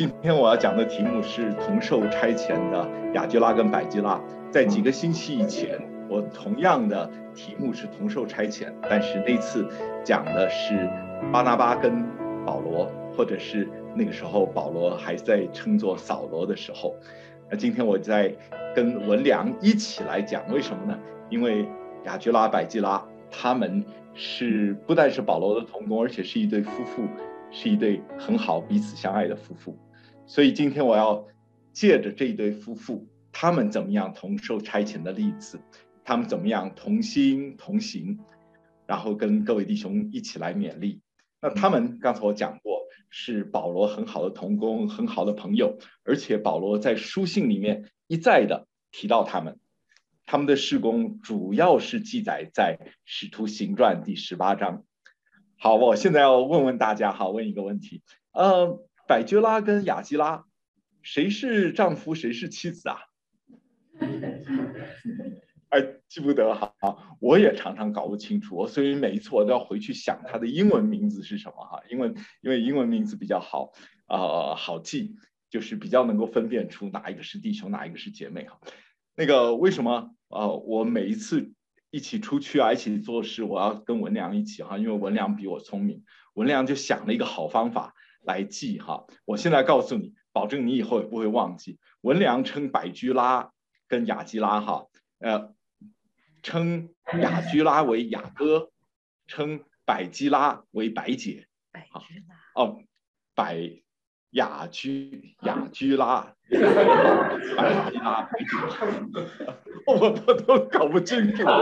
今天我要讲的题目是同受差遣的雅居拉跟百基拉。在几个星期以前，我同样的题目是同受差遣，但是那次讲的是巴拿巴跟保罗，或者是那个时候保罗还在称作扫罗的时候。那今天我在跟文良一起来讲，为什么呢？因为雅居拉、百基拉他们是不但是保罗的同工，而且是一对夫妇，是一对很好彼此相爱的夫妇。所以今天我要借着这一对夫妇，他们怎么样同受差遣的例子，他们怎么样同心同行，然后跟各位弟兄一起来勉励。那他们刚才我讲过，是保罗很好的同工，很好的朋友，而且保罗在书信里面一再的提到他们。他们的事工主要是记载在《使徒行传》第18章。好，我现在要问问大家，问一个问题，百基拉跟雅基拉，谁是丈夫，谁是妻子啊？记不得哈，我也常常搞不清楚，所以每一次我都要回去想他的英文名字是什么哈，因为英文名字比较好，好记，就是比较能够分辨出哪一个是弟兄，哪一个是姐妹哈。那个为什么我每一次一起出去一起做事，我要跟文良一起哈，因为文良比我聪明，文良就想了一个好方法来记哈。我现在告诉你，保证你以后也不会忘记。文良称百基拉跟雅基拉哈，称雅居拉为雅哥，称百基拉为百姐。雅居拉，百基拉，百姐，我都搞不清楚。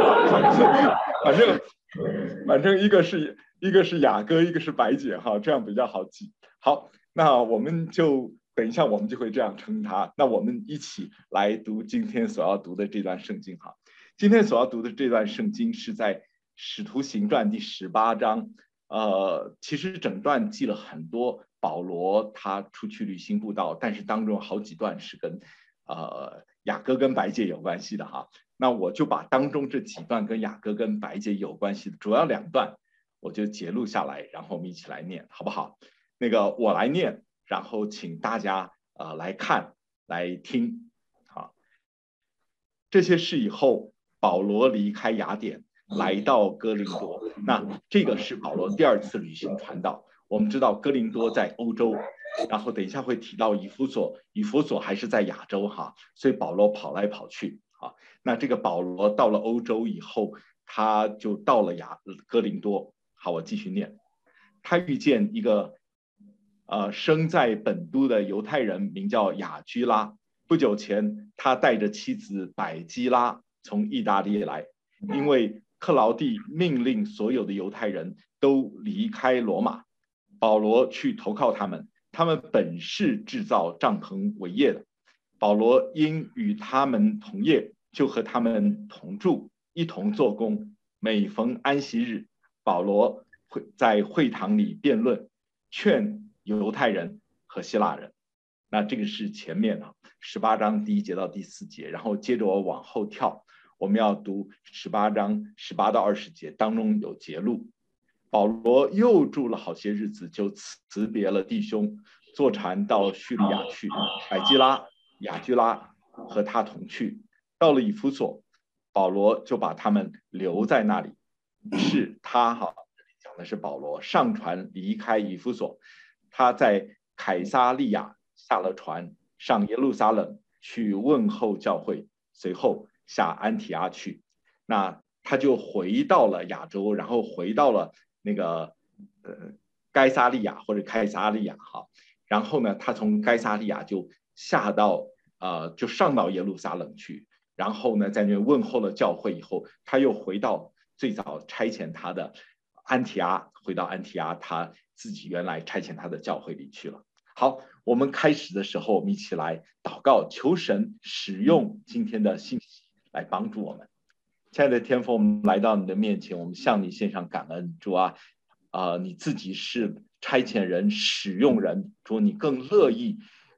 反正一个是雅哥，一个是百姐哈，这样比较好记。好，那我们就等一下，我们就会这样称他。那我们一起来读今天所要读的这段圣经哈。今天所要读的这段圣经是在《使徒行传》第18章。其实整段记了很多保罗他出去旅行布道，但是当中好几段是跟雅各跟百姐有关系的哈。那我就把当中这几段跟雅各跟百姐有关系的主要2段，我就截录下来，然后我们一起来念，好不好？那个我来念，然后请大家来看来听。好，这些事以后，保罗离开雅典，来到哥林多。那这个是保罗第2次旅行传道。我们知道哥林多在欧洲，然后等一下会提到以弗所，以弗所还是在亚洲哈，所以保罗跑来跑去啊。那这个保罗到了欧洲以后，他就到了哥林多。好，我继续念。他遇见一个生在本都的犹太人，名叫雅居拉。不久前，他带着妻子百基拉从意大利来，因为克劳地命令所有的犹太人都离开罗马。保罗去投靠他们，他们本是制造帐篷为业的。保罗因与他们同业，就和他们同住，一同做工。每逢安息日，保罗会在会堂里辩论，劝犹太人和希腊人。那这个是前面18章第1节到第4节，然后接着我往后跳，我们要读18章18到20节，当中有节录。保罗又住了好些日子，就辞别了弟兄，坐船到叙利亚去。百基拉、雅居拉和他同去。到了以弗所，保罗就把他们留在那里。是他讲的是保罗上船离开以弗所，他在凯撒利亚下了船，上耶路撒冷去问候教会，随后下安提阿去。那他就回到了亚洲，然后回到了那个该撒利亚或者开撒利亚哈。然后呢，他从该撒利亚就就上到耶路撒冷去。然后呢，在那问候了教会以后，他又回到最早差遣他的安提阿，回到安提阿他自己原来差遣他的教会里去了。好，我们开始的时候，我们一起来祷告，求神使用今天的信息来帮助我们。亲爱的天父，我们来到你的面前，我们向你献上感恩。主啊，你自己是差遣人、使用人，主你更乐意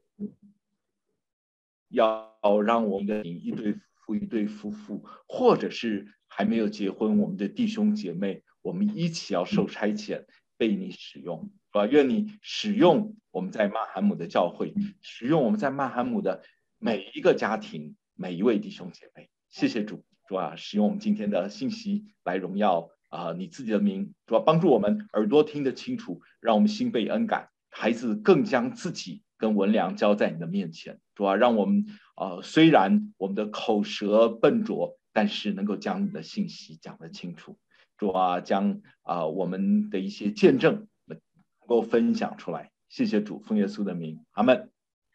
要让我们的一对夫妇，或者是还没有结婚我们的弟兄姐妹，我们一起要受差遣，被你使用。 是吧？愿你使用我们在曼罕姆的教会，使用我们在曼罕姆的每一个家庭，每一位弟兄姐妹。谢谢主，主啊，使用我们今天的信息来荣耀你自己的名，主啊，帮助我们耳朵听得清楚，让我们心被恩感，孩子更将自己跟文良交在你的面前，主啊，让我们虽然我们的口舌笨拙，但是能够将你的信息讲得清楚。主啊，将我们的一些见证能够分享出来。谢谢主，奉耶稣的名，阿们。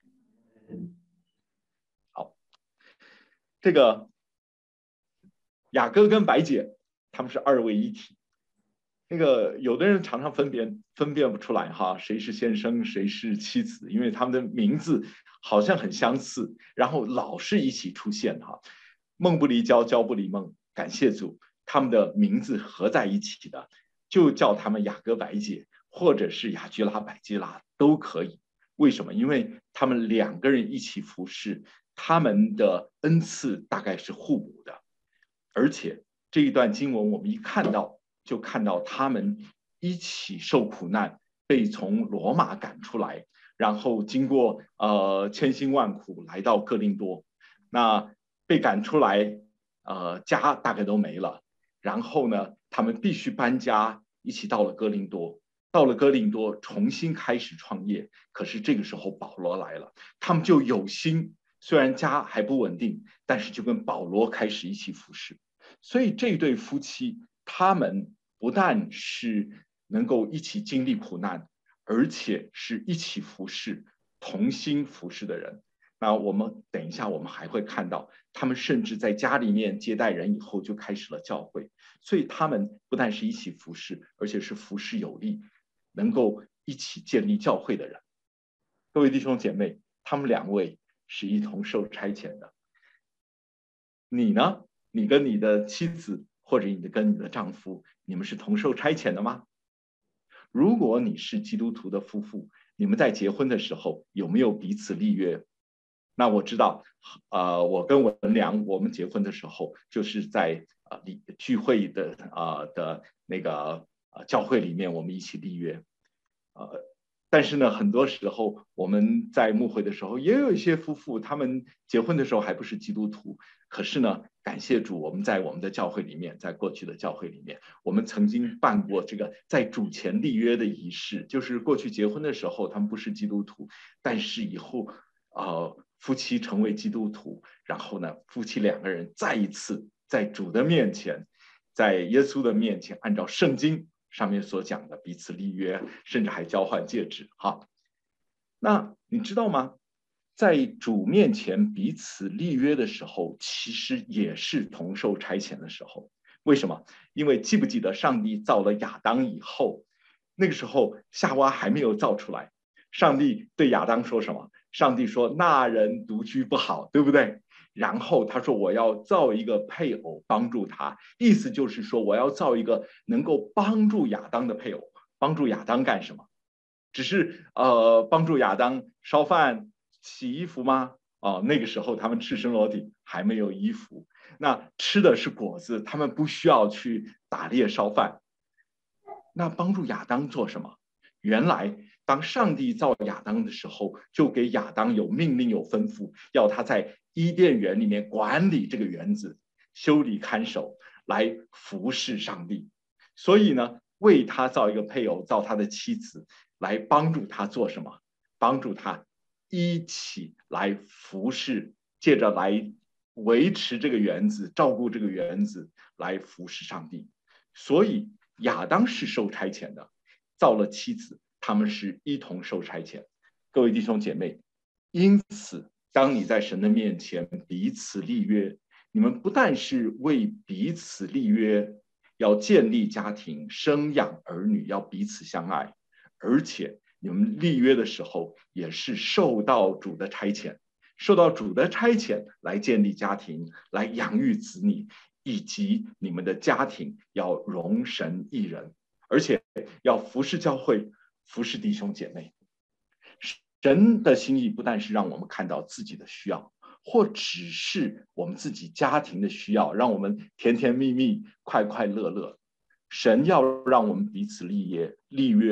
好，这个雅各跟白姐他们是二位一体。那个有的人常常分辨不出来哈，谁是先生，谁是妻子，因为他们的名字好像很相似，然后老是一起出现哈。梦不离焦，焦不离梦。感谢主，他们的名字合在一起的，就叫他们雅各白姐，或者是雅居拉百基拉都可以。为什么？因为他们两个人一起服侍，他们的恩赐大概是互补的。而且这一段经文我们一看到，就看到他们一起受苦难，被从罗马赶出来，然后经过千辛万苦来到哥林多。那被赶出来，家大概都没了。然后呢，他们必须搬家，一起到了哥林多。到了哥林多，重新开始创业。可是这个时候保罗来了，他们就有心，虽然家还不稳定，但是就跟保罗开始一起服侍。所以这对夫妻，他们不但是能够一起经历苦难，而且是一起服侍、同心服侍的人。那我们等一下，我们还会看到，他们甚至在家里面接待人以后，就开始了教会。所以他们不但是一起服侍，而且是服侍有力，能够一起建立教会的人。各位弟兄姐妹，他们两位是一同受差遣的。你呢？你跟你的妻子，或者你跟你的丈夫，你们是同受差遣的吗？如果你是基督徒的夫妇，你们在结婚的时候有没有彼此立约？那我知道，我跟文良，我们结婚的时候就是在聚会的的那个教会里面，我们一起立约。但是呢，很多时候我们在牧会的时候，也有一些夫妇，他们结婚的时候还不是基督徒，可是呢，感谢主，我们在我们的教会里面，在过去的教会里面，我们曾经办过这个在主前立约的仪式，就是过去结婚的时候他们不是基督徒，但是以后夫妻成为基督徒，然后呢，夫妻两个人再一次在主的面前，在耶稣的面前，按照圣经上面所讲的彼此立约，甚至还交换戒指哈。那你知道吗？在主面前彼此立约的时候，其实也是同受差遣的时候。为什么？因为记不记得上帝造了亚当以后，那个时候夏娃还没有造出来，上帝对亚当说什么？上帝说：“那人独居不好，对不对？”然后他说：“我要造一个配偶帮助他。”意思就是说，我要造一个能够帮助亚当的配偶。帮助亚当干什么？只是帮助亚当烧饭、洗衣服吗？那个时候他们赤身裸体，还没有衣服。那吃的是果子，他们不需要去打猎烧饭。那帮助亚当做什么？原来当上帝造亚当的时候，就给亚当有命令、有吩咐，要他在伊甸园里面管理这个园子，修理看守，来服侍上帝。所以呢，为他造一个配偶，造他的妻子，来帮助他做什么？帮助他一起来服侍，借着来维持这个园子，照顾这个园子，来服侍上帝。所以亚当是受差遣的，造了妻子，他们是一同受差遣。各位弟兄姐妹，因此，当你在神的面前彼此立约，你们不但是为彼此立约，要建立家庭、生养儿女，要彼此相爱，而且你们立约的时候也是受到主的差遣，受到主的差遣来建立家庭，来养育子女，以及你们的家庭要容神一人，而且要服侍教会，服侍弟兄姐妹。神的心意不但是让我们看到自己的需要，或只是我们自己家庭的需要，让我们甜甜蜜蜜、快快乐乐。神要让我们彼此立约，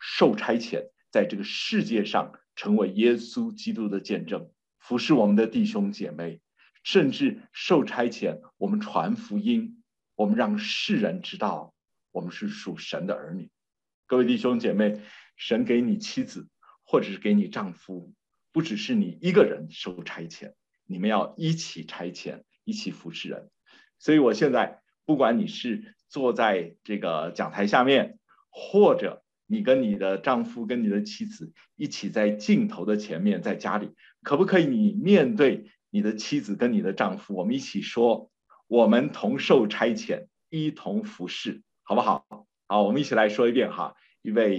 受差遣，在这个世界上成为耶稣基督的见证，服侍我们的弟兄姐妹，甚至受差遣，我们传福音，我们让世人知道我们是属神的儿女。各位弟兄姐妹，神给你妻子或者是给你丈夫，不只是你一个人受差遣，你们要一起差遣，一起服侍人。所以我现在不管你是坐在这个讲台下面，或者你跟你的丈夫跟你的妻子一起在镜头的前面，在家里，可不可以你面对你的妻子跟你的丈夫，我们一起说，我们同受差遣，一同服侍，好不好？好，我们一起来说一遍哈，预备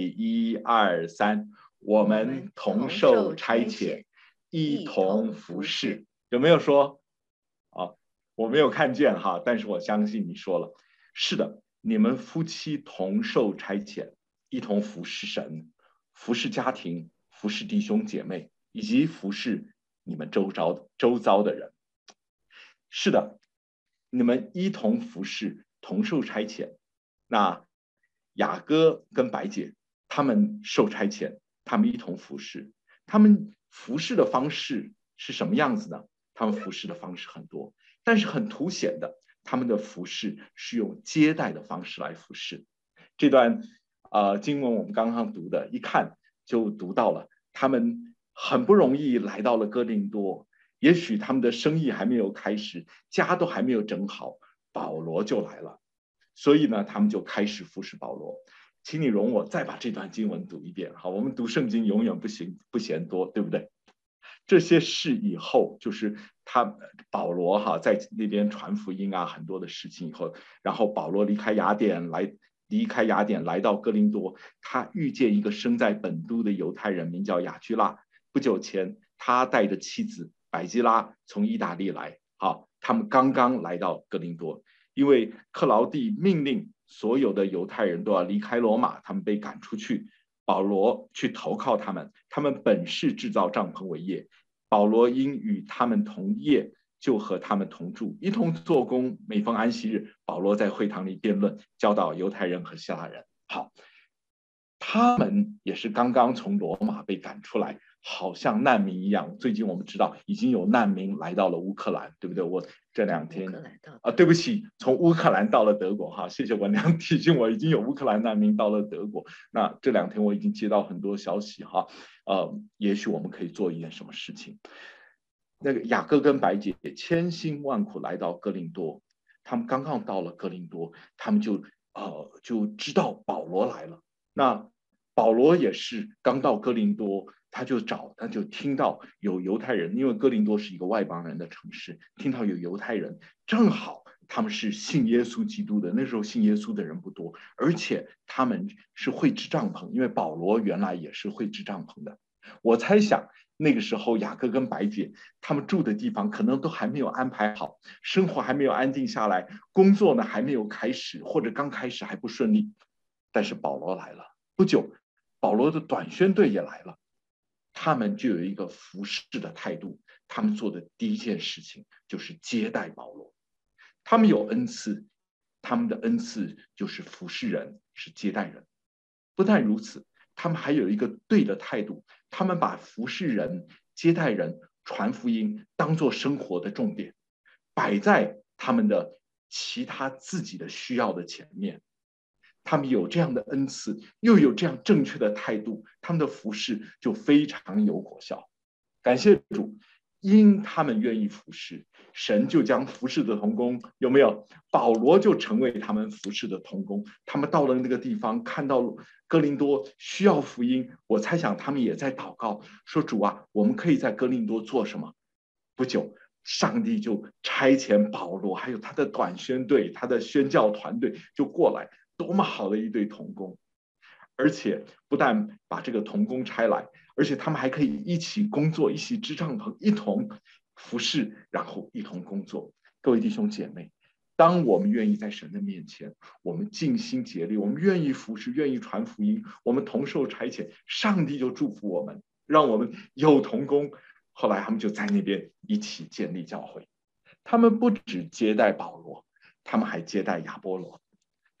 1、2、3，我们同受差遣，一同服侍。有没有说？我没有看见哈，但是我相信你说了。是的，你们夫妻同受差遣，一同服侍神，服侍家庭，服侍弟兄姐妹，以及服侍你们周遭的人。是的，你们一同服侍，同受差遣。那雅各跟白姐他们受差遣，他们一同服侍。他们服侍的方式是什么样子呢？他们服侍的方式很多，但是很凸显的，他们的服侍是用接待的方式来服侍。这段经文我们刚刚读的，一看就读到了，他们很不容易来到了哥林多，也许他们的生意还没有开始，家都还没有整好，保罗就来了，所以呢，他们就开始服侍保罗。请你容我再把这段经文读一遍。好，我们读圣经永远不嫌多，对不对？这些事以后，就是保罗在那边传福音啊，很多的事情以后，然后保罗离开雅典来到哥林多，他遇见一个生在本都的犹太人，名叫雅居拉。不久前，他带着妻子百基拉从意大利来，他们刚刚来到哥林多，因为克劳地命令所有的犹太人都要离开罗马，他们被赶出去。保罗去投靠他们，他们本是制造帐篷为业，保罗因与他们同业，就和他们同住，一同做工。每逢安息日，保罗在会堂里辩论，教导犹太人和希腊人。好，他们也是刚刚从罗马被赶出来，好像难民一样。最近我们知道已经有难民来到了乌克兰，对不对？我这2天对不起，从乌克兰到了德国哈，谢谢文良提醒我，已经有乌克兰难民到了德国。那这2天我已经接到很多消息哈，也许我们可以做一件什么事情。那个雅各跟白姐千辛万苦来到哥林多，他们刚刚到了哥林多，他们就知道保罗来了。那保罗也是刚到哥林多，他就听到有犹太人，因为哥林多是一个外邦人的城市，听到有犹太人，正好他们是信耶稣基督的，那时候信耶稣的人不多，而且他们是会织帐篷，因为保罗原来也是会织帐篷的。我猜想那个时候雅各跟白姐他们住的地方可能都还没有安排好，生活还没有安定下来，工作呢还没有开始，或者刚开始还不顺利。但是保罗来了，不久保罗的短宣队也来了，他们就有一个服侍的态度，他们做的第一件事情就是接待保罗。他们有恩赐，他们的恩赐就是服侍人，是接待人。不但如此，他们还有一个对的态度，他们把服侍人、接待人、传福音当作生活的重点，摆在他们的其他自己的需要的前面。他们有这样的恩赐，又有这样正确的态度，他们的服侍就非常有果效。感谢主，因他们愿意服侍，神就将服侍的同工，有没有？保罗就成为他们服侍的同工。他们到了那个地方，看到哥林多需要福音，我猜想他们也在祷告，说主啊，我们可以在哥林多做什么？不久，上帝就差遣保罗，还有他的短宣队、他的宣教团队就过来。多么好的一对同工，而且不但把这个同工差来，而且他们还可以一起工作，一起织帐篷，一同服侍，然后一同工作。各位弟兄姐妹，当我们愿意在神的面前，我们尽心竭力，我们愿意服侍，愿意传福音，我们同受差遣，上帝就祝福我们，让我们有同工。后来他们就在那边一起建立教会。他们不只接待保罗，他们还接待亚波罗。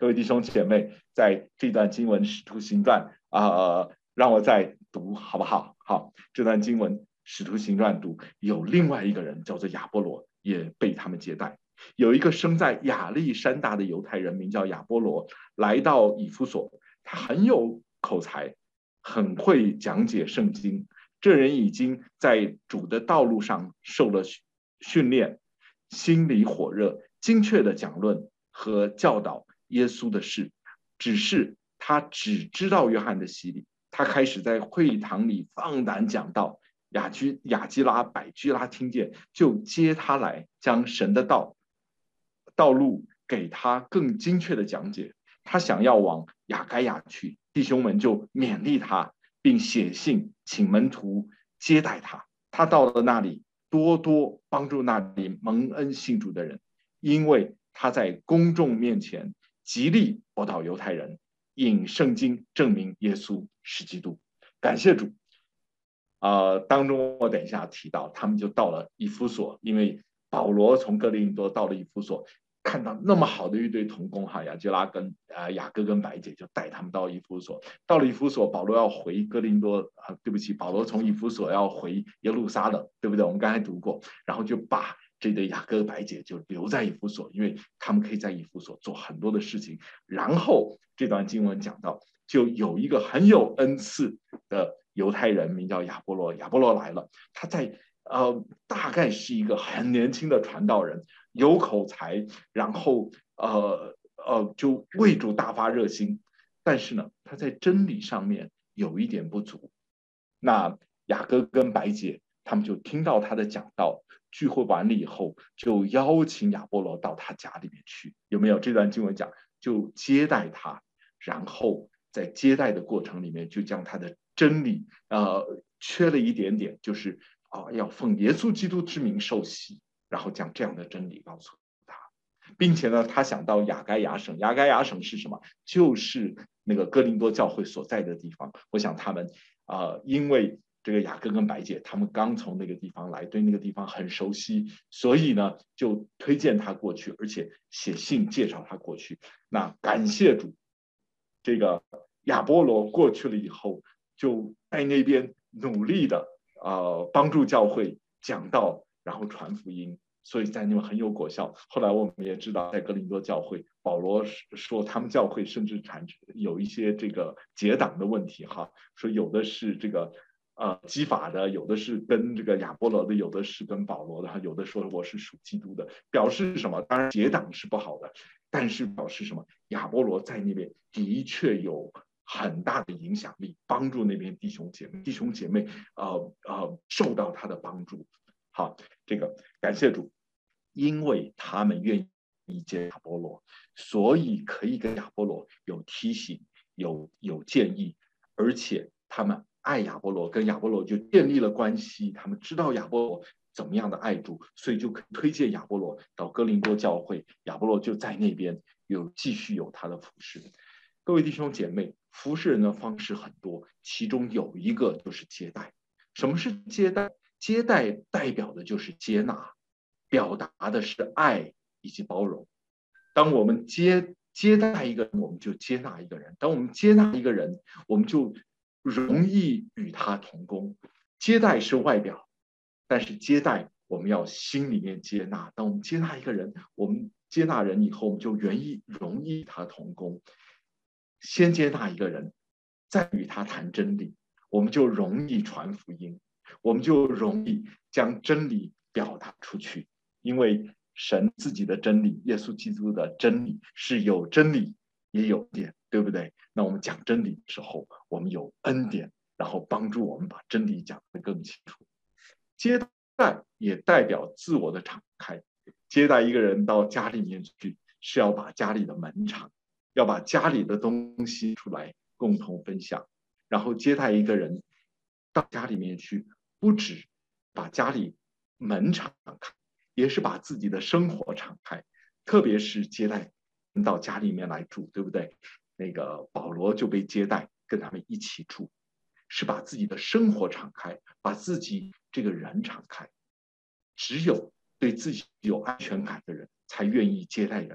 各位弟兄姐妹，在这段经文《使徒行传》让我再读好不好？好，这段经文《使徒行传》读有另外一个人叫做亚波罗，也被他们接待。有一个生在亚历山大的犹太人，名叫亚波罗，来到以弗所，他很有口才，很会讲解圣经。这人已经在主的道路上受了训练，心里火热，精确的讲论和教导耶稣的事。只是他只知道约翰的洗礼，他开始在会堂里放胆讲道。雅基拉、百基拉听见，就接他来，将神的道路给他更精确的讲解。他想要往雅该亚去，弟兄们就勉励他，并写信请门徒接待他。他到了那里，多多帮助那里蒙恩信主的人，因为他在公众面前极力驳倒犹太人，引圣经证明耶稣是基督。感谢主。当中我等一下提到，他们就到了以弗所，因为保罗从哥林多到了以弗所，看到那么好的一对同工雅基拉跟雅各跟白姐，就带他们到以弗所。到了以弗所，保罗要回哥林多对不起，保罗从以弗所要回耶路撒冷，对不对？我们刚才读过，然后就把这对雅各白姐就留在以弗所，因为他们可以在以弗所做很多的事情。然后这段经文讲到，就有一个很有恩赐的犹太人，名叫亚波罗。亚波罗来了，他在大概是一个很年轻的传道人，有口才，然后就为主大发热心，但是呢，他在真理上面有一点不足。那雅各跟白姐他们就听到他的讲道，聚会完了以后，就邀请亚波罗到他家里面去。有没有？这段经文讲，就接待他，然后在接待的过程里面，就将他的真理缺了一点点，就是要奉耶稣基督之名受洗，然后将这样的真理告诉他，并且呢，他想到雅该亚省。雅该亚省是什么？就是那个哥林多教会所在的地方。我想他们因为这个雅各跟白姐他们刚从那个地方来，对那个地方很熟悉，所以呢就推荐他过去，而且写信介绍他过去。那感谢主，这个亚波罗过去了以后，就在那边努力的帮助教会讲道，然后传福音，所以在那边很有果效。后来我们也知道，在哥林多教会，保罗说他们教会甚至有一些这个结党的问题哈，说有的是这个基法的，有的是跟这个亚波罗的，有的是跟保罗的，有的说我是属基督的，表示什么？当然结党是不好的，但是表示什么？亚波罗在那边的确有很大的影响力，帮助那边弟兄姐妹受到他的帮助。好，这个感谢主，因为他们愿意接亚波罗，所以可以跟亚波罗有提醒，有建议，而且他们爱亚波罗，跟亚波罗就建立了关系，他们知道亚波罗怎么样的爱主，所以就推荐亚波罗到哥林多教会，亚波罗就在那边继续有他的服事。各位弟兄姐妹，服侍人的方式很多，其中有一个就是接待。什么是接待？接待代表的就是接纳，表达的是爱以及包容。当我们接待一个人，我们就接纳一个人；当我们接纳一个人，我们就容易与他同工。接待是外表，但是接待我们要心里面接纳。当我们接纳一个人，我们接纳人以后，我们就容易与他同工。先接纳一个人，再与他谈真理，我们就容易传福音，我们就容易将真理表达出去。因为神自己的真理，耶稣基督的真理是有真理也有恩典，对不对？那我们讲真理的时候，我们有恩典，然后帮助我们把真理讲得更清楚。接待也代表自我的敞开，接待一个人到家里面去，是要把家里的门敞，要把家里的东西出来共同分享。然后接待一个人到家里面去，不止把家里门敞开，也是把自己的生活敞开。特别是接待人到家里面来住，对不对？那个保罗就被接待跟他们一起住，是把自己的生活敞开，把自己这个人敞开。只有对自己有安全感的人才愿意接待人。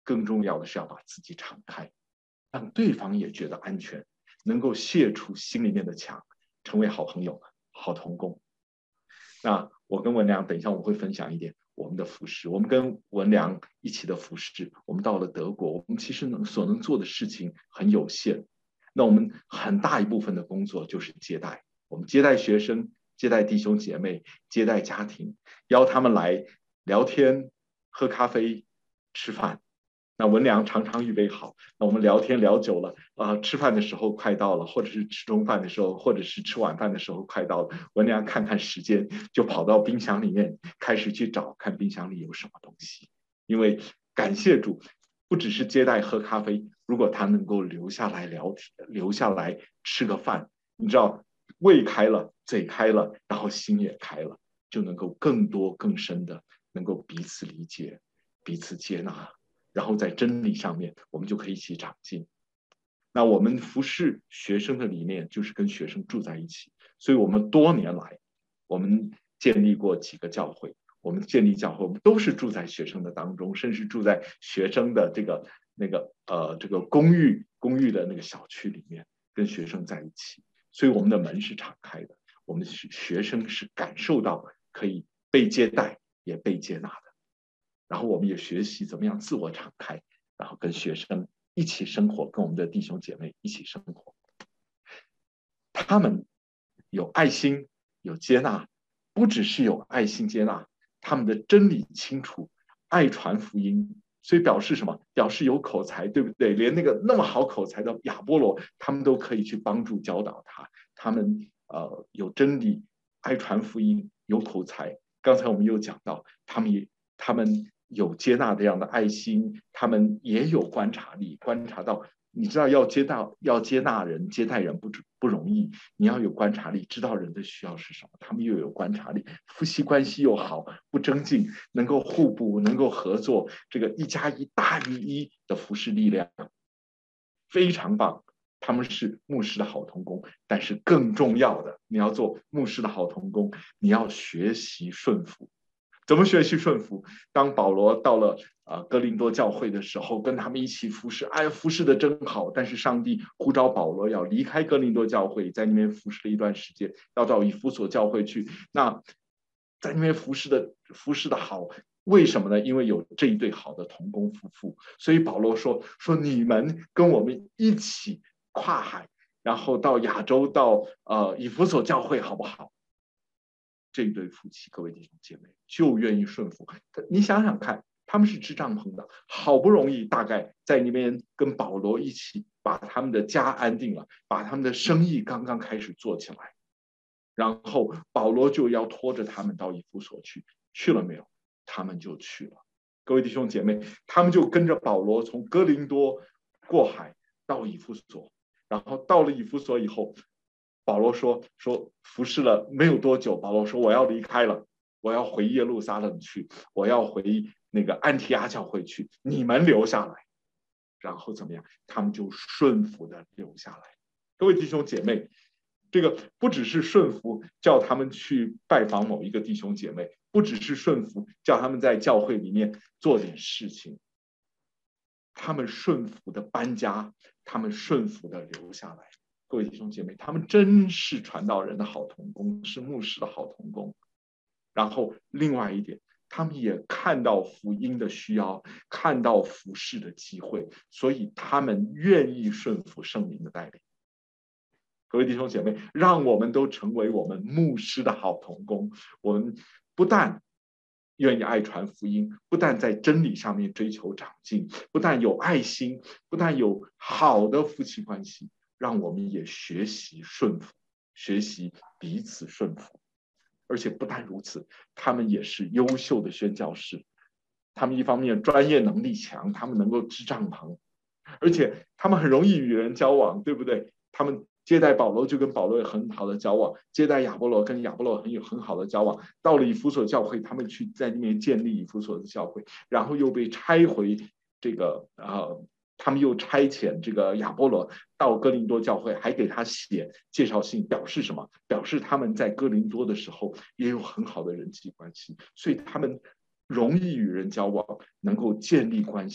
更重要的是要把自己敞开，让对方也觉得安全，能够卸除心里面的墙，成为好朋友、好同工。那我跟文良等一下我会分享一点我们的服事，我们跟文良一起的服事，我们到了德国，我们其实所能做的事情很有限。那我们很大一部分的工作就是接待，我们接待学生，接待弟兄姐妹，接待家庭，邀他们来聊天、喝咖啡、吃饭。那文良常常预备好，那我们聊天聊久了，吃饭的时候快到了，或者是吃中饭的时候，或者是吃晚饭的时候快到了，文良看看时间，就跑到冰箱里面开始去找，看冰箱里有什么东西。因为感谢主，不只是接待喝咖啡，如果他能够留下来聊天，留下来吃个饭，你知道，胃开了，嘴开了，然后心也开了，就能够更多更深的能够彼此理解，彼此接纳。然后在真理上面，我们就可以一起长进。那我们服侍学生的理念就是跟学生住在一起，所以我们多年来，我们建立过几个教会，我们建立教会，我们都是住在学生的当中，甚至住在学生的这个公寓的那个小区里面，跟学生在一起，所以我们的门是敞开的，我们的学生是感受到可以被接待，也被接纳的。然后我们也学习怎么样自我敞开，然后跟学生一起生活，跟我们的弟兄姐妹一起生活。他们有爱心，有接纳，不只是有爱心接纳，他们的真理清楚，爱传福音，所以表示什么？表示有口才，对不对？连那个那么好口才的亚波罗，他们都可以去帮助教导他。他们有真理，爱传福音，有口才。刚才我们又讲到，他们有接纳这样的爱心，他们也有观察力，观察到，你知道要接纳人、接待人不容易，你要有观察力，知道人的需要是什么。他们又有观察力，夫妻关系又好，不争竞，能够互补，能够合作，这个1+1大于1的服侍力量，非常棒。他们是牧师的好同工，但是更重要的，你要做牧师的好同工，你要学习顺服。怎么学习顺服？当保罗到了哥林多教会的时候，跟他们一起服侍，哎，服侍的真好。但是上帝呼召保罗要离开哥林多教会，在那边服侍了一段时间，要到以弗所教会去。那在那边服侍的好，为什么呢？因为有这一对好的同工夫妇，所以保罗说你们跟我们一起跨海，然后到亚洲，到以弗所教会，好不好？这一对夫妻，各位弟兄姐妹，就愿意顺服。你想想看，他们是支帐篷的，好不容易大概在那边跟保罗一起把他们的家安定了，把他们的生意刚刚开始做起来，然后保罗就要拖着他们到以弗所去了没有？他们就去了。各位弟兄姐妹，他们就跟着保罗从哥林多过海到以弗所，然后到了以弗所以后，保罗说服侍了没有多久，保罗说我要离开了，我要回耶路撒冷去，我要回那个安提阿教会去，你们留下来。然后怎么样？他们就顺服的留下来。各位弟兄姐妹，这个不只是顺服叫他们去拜访某一个弟兄姐妹，不只是顺服叫他们在教会里面做点事情，他们顺服的搬家，他们顺服的留下来。各位弟兄姐妹，他们真是传道人的好同工，是牧师的好同工。然后另外一点，他们也看到福音的需要，看到服事的机会，所以他们愿意顺服圣灵的带领。各位弟兄姐妹，让我们都成为我们牧师的好同工。我们不但愿意爱传福音，不但在真理上面追求长进，不但有爱心，不但有好的夫妻关系，让我们也学习顺服，学习彼此顺服。而且不但如此，他们也是优秀的宣教士。他们一方面专业能力强，他们能够支帐篷，而且他们很容易与人交往，对不对？他们接待保罗就跟保罗有很好的交往，接待亚波罗跟亚波罗有很好的交往。到了以弗所教会，他们去在那边建立以弗所的教会，然后又被拆回这个他们又差遣这个亚波罗到哥林多教会，还给他写介绍信，表示什么？表示他们在哥林多的时候也有很好的人际关系，所以他们容易与人交往，能够建立关系，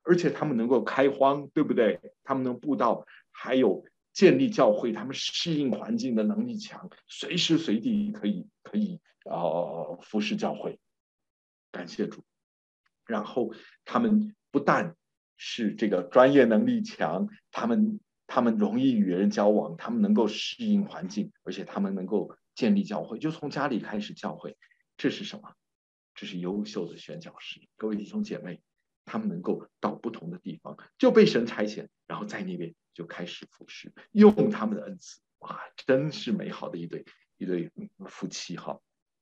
而且他们能够开荒，对不对？他们能布道，还有建立教会，他们适应环境的能力强，随时随地可以服侍教会。感谢主。然后他们不但是这个专业能力强，他们容易与人交往，他们能够适应环境，而且他们能够建立教会，就从家里开始教会。这是什么？这是优秀的宣教士。各位弟兄姐妹，他们能够到不同的地方，就被神差遣，然后在那边就开始服侍，用他们的恩赐。哇，真是美好的一对夫妻哈。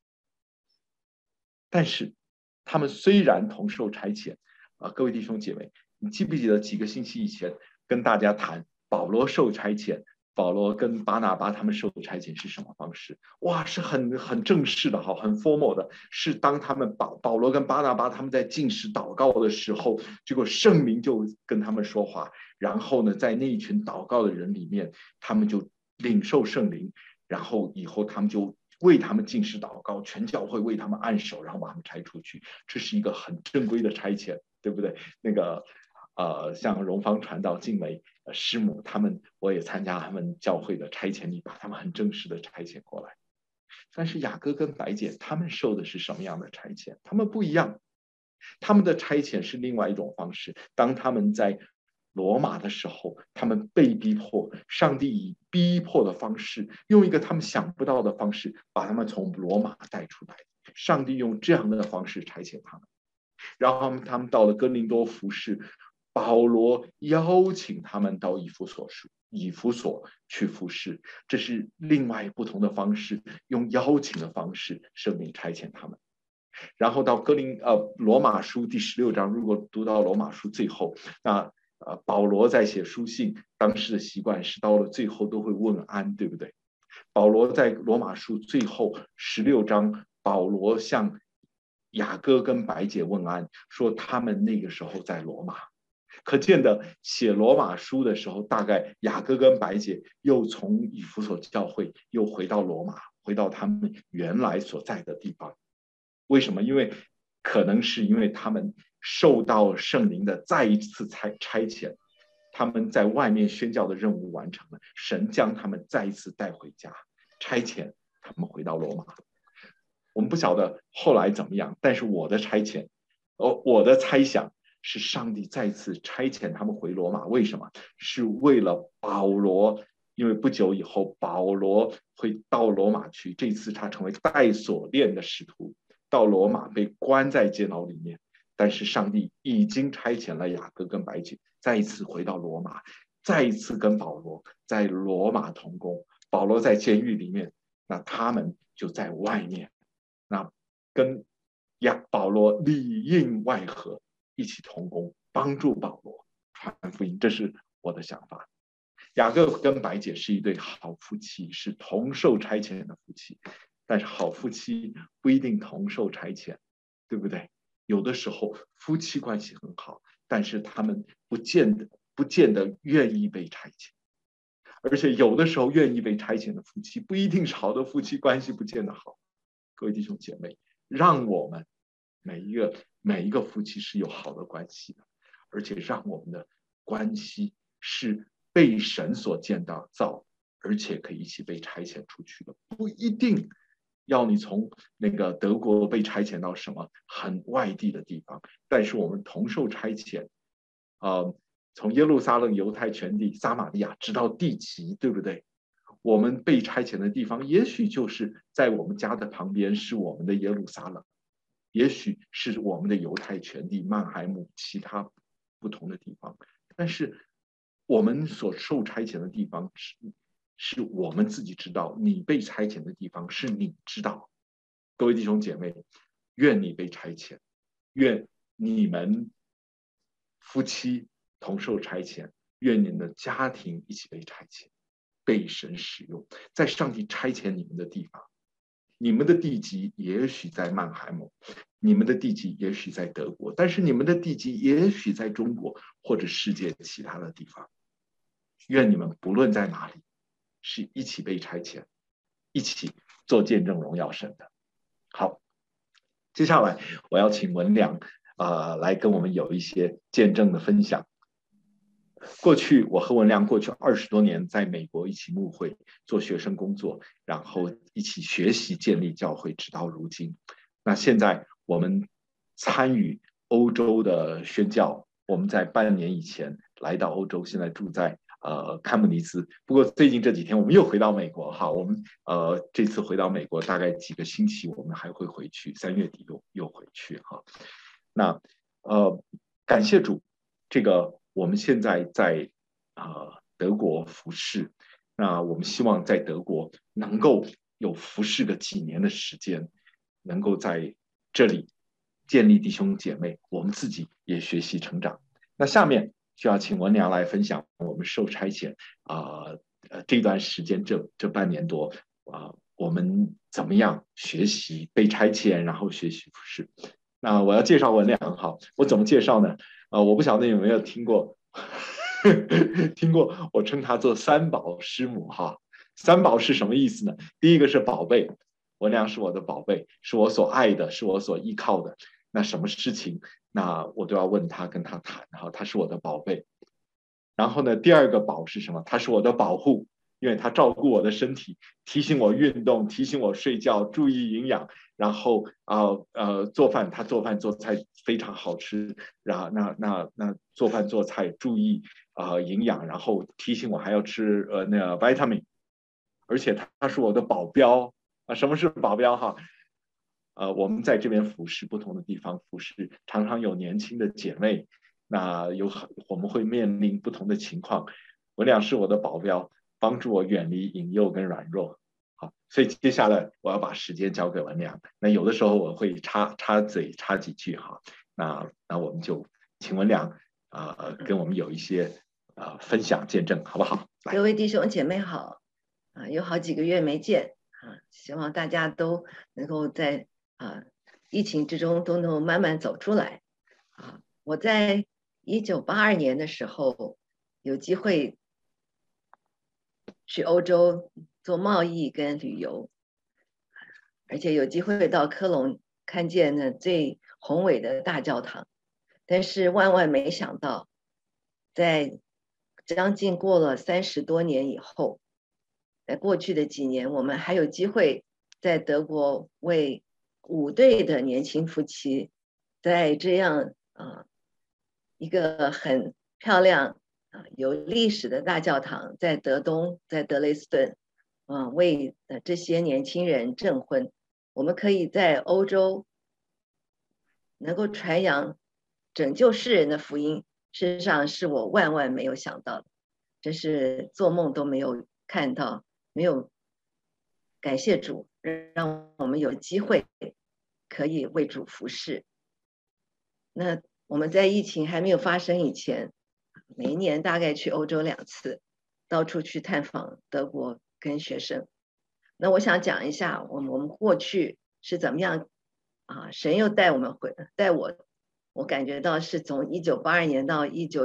但是他们虽然同受差遣各位弟兄姐妹，你记不记得几个星期以前跟大家谈保罗受差遣，保罗跟巴拿巴他们受差遣是什么方式？哇，是很正式的哈，很 formal 的，是当他们保罗跟巴拿巴他们在禁食祷告的时候，结果圣灵就跟他们说话，然后呢，在那一群祷告的人里面，他们就领受圣灵，然后以后他们就为他们禁食祷告，全教会为他们按手，然后把他们差出去。这是一个很正规的差遣，对不对？那个像荣芳传道、静美师母他们，我也参加他们教会的差遣礼，把他们很正式的差遣过来。但是雅各跟白姐他们受的是什么样的差遣？他们不一样，他们的差遣是另外一种方式。当他们在罗马的时候，他们被逼迫，上帝以逼迫的方式，用一个他们想不到的方式，把他们从罗马带出来。上帝用这样的方式差遣他们，然后他们到了哥林多服侍，保罗邀请他们到以弗所去服侍，这是另外不同的方式，用邀请的方式，圣灵差遣他们。然后到罗马书第16章，如果读到罗马书最后，那保罗在写书信，当时的习惯是到了最后都会问安，对不对？保罗在罗马书最后16章，保罗向雅各跟白姐问安，说他们那个时候在罗马。可见的，写罗马书的时候，大概雅各跟白姐又从以弗所教会又回到罗马，回到他们原来所在的地方。为什么？可能是因为他们受到圣灵的再一次差遣，他们在外面宣教的任务完成了，神将他们再一次带回家，差遣他们回到罗马。我们不晓得后来怎么样，但是我的猜想是上帝再次差遣他们回罗马。为什么？是为了保罗，因为不久以后保罗会到罗马去，这次他成为带锁链的使徒，到罗马被关在监牢里面。但是上帝已经差遣了雅各跟白姐再一次回到罗马，再一次跟保罗在罗马同工。保罗在监狱里面，那他们就在外面，那跟保罗里应外合，一起同工，帮助保罗传福音。这是我的想法。雅各跟白姐是一对好夫妻，是同受差遣的夫妻。但是好夫妻不一定同受差遣，对不对？有的时候夫妻关系很好，但是他们不见得愿意被差遣。而且有的时候愿意被差遣的夫妻不一定是好的夫妻，关系不见得好。各位弟兄姐妹，让我们每一个夫妻是有好的关系的，而且让我们的关系是被神所建造，而且可以一起被差遣出去的。不一定要你从那个德国被差遣到什么很外地的地方，但是我们同受差遣，从耶路撒冷、犹太全地、撒玛利亚直到地极，对不对？我们被差遣的地方，也许就是在我们家的旁边是我们的耶路撒冷，也许是我们的犹太全地、曼海姆，其他不同的地方。但是我们所受差遣的地方是我们自己知道，你被差遣的地方是你知道。各位弟兄姐妹，愿你被差遣，愿你们夫妻同受差遣，愿你们的家庭一起被差遣，被神使用，在上帝差遣你们的地方。你们的地级也许在曼海姆，你们的地级也许在德国，但是你们的地级也许在中国或者世界其他的地方。愿你们不论在哪里，是一起被差遣，一起做见证荣耀神的。好，接下来我要请文良来跟我们有一些见证的分享。过去我和文亮过去20多年在美国一起牧会做学生工作，然后一起学习建立教会，直到如今。那现在我们参与欧洲的宣教，我们在半年以前来到欧洲，现在住在堪姆尼斯。不过最近这几天我们又回到美国哈，我们这次回到美国大概几个星期，我们还会回去，3月底又回去哈。那感谢主，这个我们现在在德国服侍，那我们希望在德国能够有服侍个几年的时间，能够在这里建立弟兄姐妹，我们自己也学习成长。那下面就要请文良来分享我们受差遣这段时间这半年多我们怎么样学习被差遣，然后学习服侍。那我要介绍文良哈，我怎么介绍呢？我不晓得有没有听过听过我称他做三宝师母哈。三宝是什么意思呢？第一个是宝贝，文良是我的宝贝，是我所爱的，是我所依靠的。那什么事情，那我都要问他，跟他谈，然后他是我的宝贝。然后呢，第二个宝是什么？他是我的保护，因为他照顾我的身体，提醒我运动，提醒我睡觉，注意营养。然后做饭，他做饭做菜非常好吃，然后那做饭做菜注意营养，然后提醒我还要吃那个 vitamin， 而且他是我的保镖什么是保镖哈？我们在这边服侍不同的地方服侍，常常有年轻的姐妹，那我们会面临不同的情况，文良是我的保镖，帮助我远离引诱跟软弱。好，所以接下来我要把时间交给文良。那有的时候我会插嘴插几句哈。那我们就请文良跟我们有一些分享见证，好不好？ 各位弟兄姐妹好有好几个月没见希望大家都能够在疫情之中都能够慢慢走出来我在1982年的时候有机会去欧洲做贸易跟旅游，而且有机会到科隆看见那最宏伟的大教堂，但是万万没想到，在将近过了30多年以后，在过去的几年，我们还有机会在德国为5对的年轻夫妻，在这样一个很漂亮有历史的大教堂，在德东，在德累斯顿为这些年轻人证婚。我们可以在欧洲能够传扬拯救世人的福音，事实上是我万万没有想到的，这是做梦都没有看到，没有感谢主，让我们有机会可以为主服侍。那我们在疫情还没有发生以前，每一年大概去欧洲2次，到处去探访德国跟学生。那我想讲一下我们过去是怎么样神又带我感觉到是从1982年到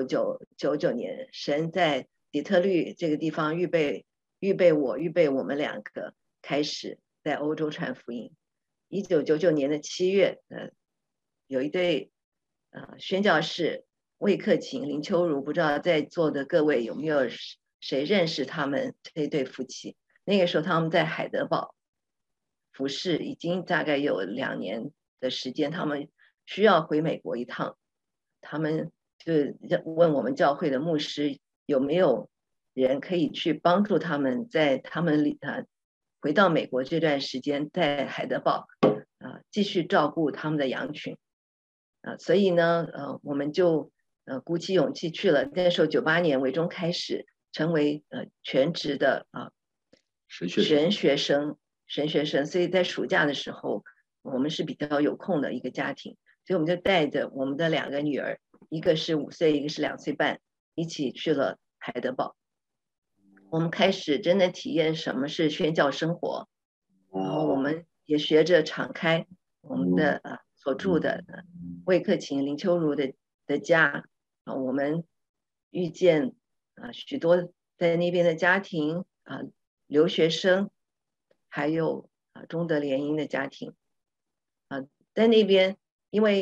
1999年，神在底特律这个地方预备我们2个开始在欧洲传福音。1999年的7月有一对宣教士魏克勤、林秋如，不知道在座的各位有没有谁认识他们这对夫妻？那个时候他们在海德堡服侍，已经大概有2年的时间，他们需要回美国一趟，他们就问我们教会的牧师有没有人可以去帮助他们，在他们回到美国这段时间，在海德堡继续照顾他们的羊群所以呢我们就鼓起勇气去了。那时候98年伟中开始成为全职的神学生，所以在暑假的时候，我们是比较有空的一个家庭，所以我们就带着我们的2个女儿，一个是5岁，一个是2岁半，一起去了海德堡。我们开始真的体验什么是宣教生活，然后我们也学着敞开我们的所住的魏克勤、林秋如的家我们遇见许多在那边的家庭留学生，还有中德联姻的家庭在那边，因为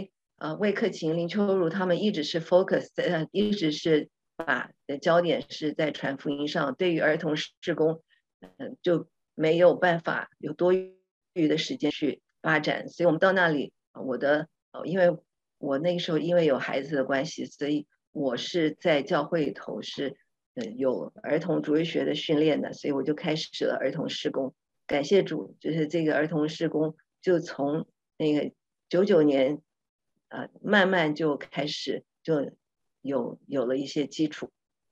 魏克勤、林秋如他们一直是 focus 一直是把焦点是在传福音上，对于儿童事工，就没有办法有多余的时间去发展。所以我们到那里，因为我那个时候因为有孩子的关系，所以我是在教会里头是有儿童主日学的训练的，所以我就开始了儿童事工。感谢主，就是这个儿童事工就从那个99年慢慢就开始就有了一些基础。